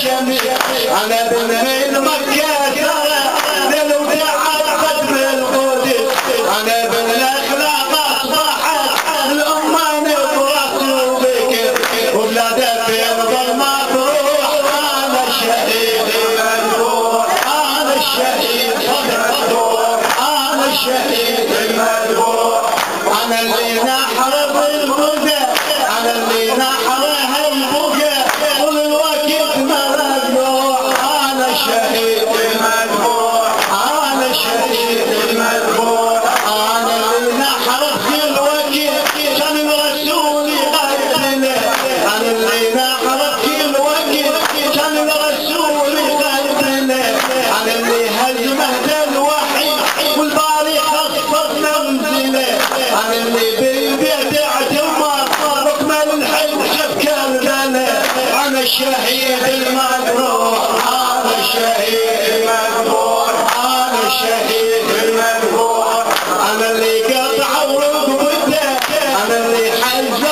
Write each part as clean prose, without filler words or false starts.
الشمس انا بن مكة ليل وداعت قدم القدس انا بن الاخلاق اصبحت الامه نبرت وبكر وبلادها في الظلمه تروح انا الشهيد المذبوح انا الشهيد انا الشهيد المذبوح انا اللي نحرب البقى انا اللي نحرها البقى والوقت ممنوع انا الشهيد المذبوح انا الشهيد المذبوح انا اللي نحرب في الوقت كان الرسول يقتله انا اللي نحرب في الوقت كان الرسول يقتله انا اللي هزمه الوحي والباري خفض منزله انا اللي بالبيت اعتمر ركمل الحب شف كربله انا الشهيد المذبوح انا الشهيد المذبوح انا الشهيد المذبوح انا اللي قطع ورقبته انا اللي حز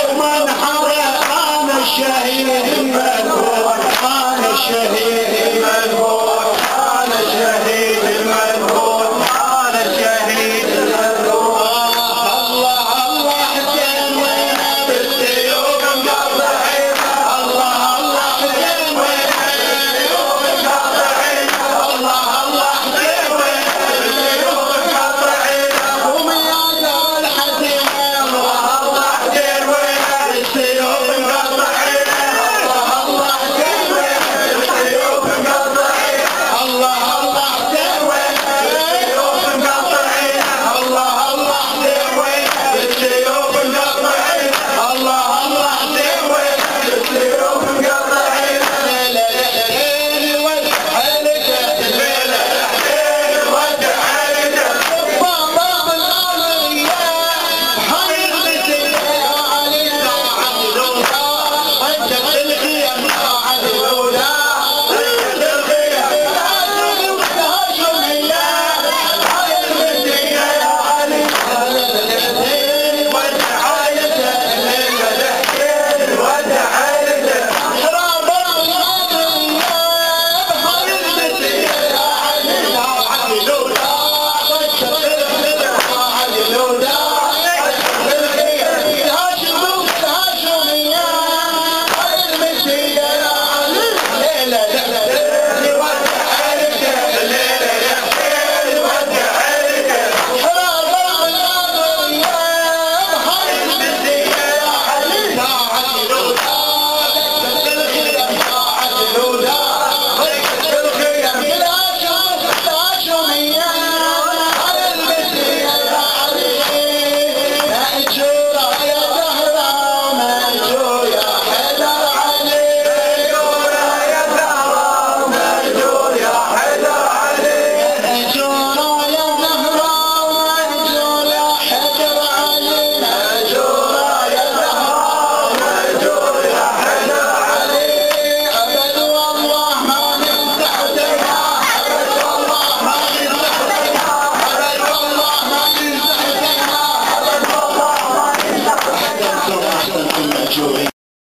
ومنحره انا الشهيد المذبوح انا الشهيد المذبوح